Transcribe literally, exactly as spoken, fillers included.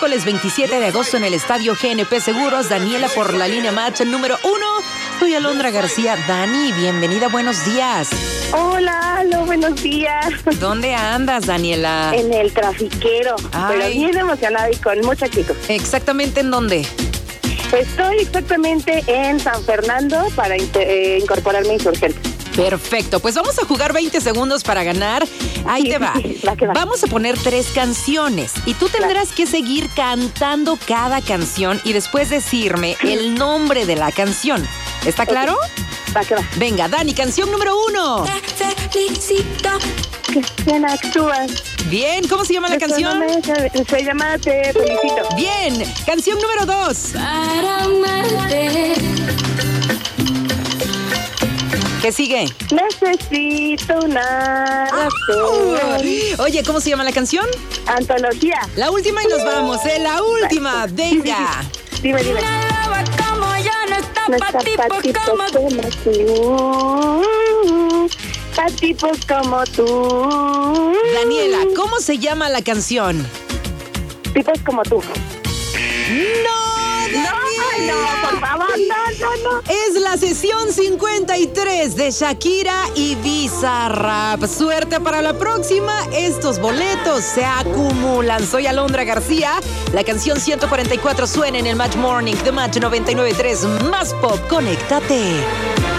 miércoles veintisiete de agosto en el estadio G N P Seguros. Daniela por la línea match número uno. Soy Alondra García. Dani, bienvenida, buenos días. Hola, Alo, buenos días. ¿Dónde andas, Daniela? En el trafiquero, Ay. pero bien emocionada y con mucha actitud. ¿Exactamente en dónde? Estoy exactamente en San Fernando para in- eh, incorporarme a Insurgente. Perfecto, pues vamos a jugar veinte segundos para ganar. Ahí Sí, te va. sí, va que va. Vamos a poner tres canciones y tú tendrás que seguir cantando cada canción y después decirme el nombre de la canción. ¿Está claro? Va que va. Venga, Dani, canción número uno. Te felicito. Qué bien actúas. Bien, ¿cómo se llama la Esto canción? no me- Se, se llama Te Felicito. Bien, canción número dos. Para amarte. ¿Qué sigue? Necesito una razón. Oye, ¿cómo se llama la canción? Antología. La última y nos vamos, ¿eh? La última, venga. Dime, dime. Una loba como yo no está No pa' está tipos pa' tipos como tú. como tú. Pa' tipos como tú. Daniela, ¿cómo se llama la canción? Tipos como tú. ¡No! No, ay, no, por favor, no, no, no. Es la sesión cincuenta y tres de Shakira y Bizarrap. Suerte para la próxima. Estos boletos se acumulan. Soy Alondra García. La canción ciento cuarenta y cuatro suena en el Match Morning de Match noventa y nueve punto tres. Más pop, conéctate.